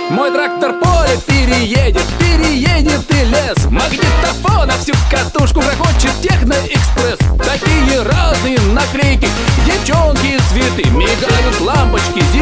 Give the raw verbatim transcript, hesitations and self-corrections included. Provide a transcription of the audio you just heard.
Мой трактор поле переедет, переедет и лес. Магнитофона всю катушку грохочет техноэкспресс. Такие разные наклейки, девчонки и цветы, мигают лампочки,